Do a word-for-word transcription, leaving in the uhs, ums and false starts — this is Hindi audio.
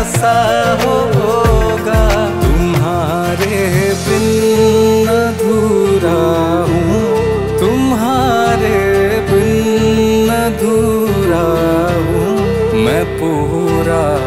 कैसा होगा। तुम्हारे बिन अधूरा हूँ, तुम्हारे बिन अधूरा हूँ मैं पूरा।